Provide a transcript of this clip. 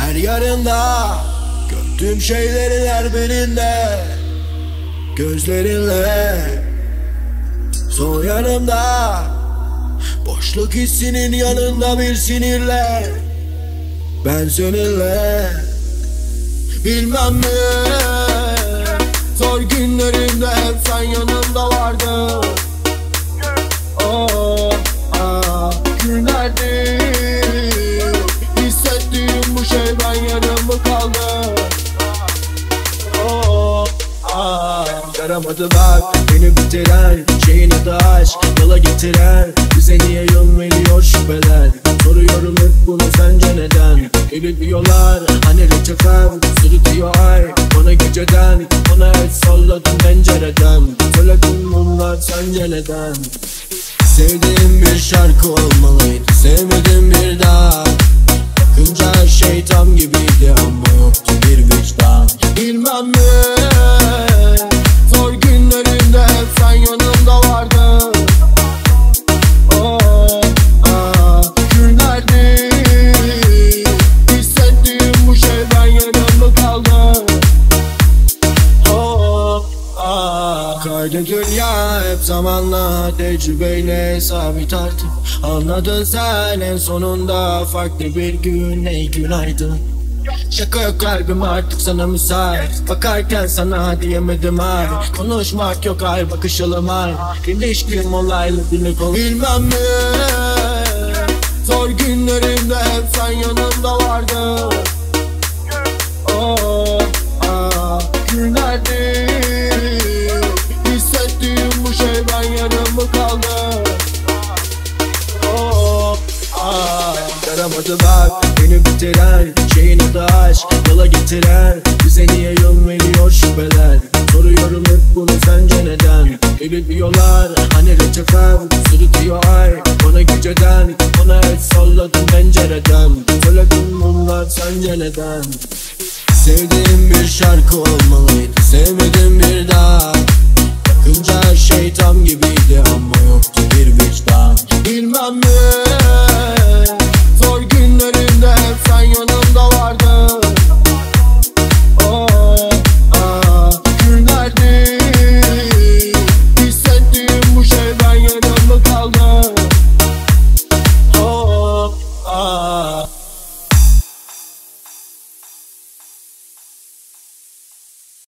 Her yarında gördüğüm şeylerin her birinde gözlerinle. Son yanımda boşluk hissinin yanında bir sinirle. Ben seninle bilmem mi, zor günlerimde hep sen yanımda vardın. Oh, günlerdir hissettiğim bu şey ben yarım mı kaldı? Yaramadı bak beni bitiren şeyin adı aşk, yola getiren bize niye yol veriyor şüpheler. Soruyorum hep bunu sence neden? Eli diyorlar hani reçefem sürütüyor ay bana geceden. Bana el salladım pencereden, söyledim bunlar sence neden? Sevdiğim bir şarkı olmalıydı, sevmedim bir daha. Bakınca her şey tam gibiydi ama yoktu bir vicdan. Bilmem mi, zor günlerimde hep sen yanımda vardın. Günlerdir hissettiğim bu şey ben yarım mı kaldı? Kaydı dünya hep zamanla tecrübeyle sabit artık. Anladın sen en sonunda farklı bir gün, ey günaydın. Şaka yok kalbim artık sana müsait, bakarken sana diyemedim ay. Konuşmak yok ay, bakışalım ay. İlişkim olaylı dile konu. Bilmem mi, zor günlerimde hep sen yanımda vardın. Günlerdir hissettiğim bu şey ben yarım mı kaldı? Yaramadı bak beni bitiren şeyin adı aşk, yola getiren bize niye yol veriyor şüpheler. Soruyorum hep bunu sence neden? Eli diyorlar hani reçefem sürütüyor ay bana geceden. Bana el salladım pencereden, söyledim bunlar sence neden? Sevdiğim bir şarkı olmalıydı, sevmedim bir daha. Bakınca her şey tam gibiydi ama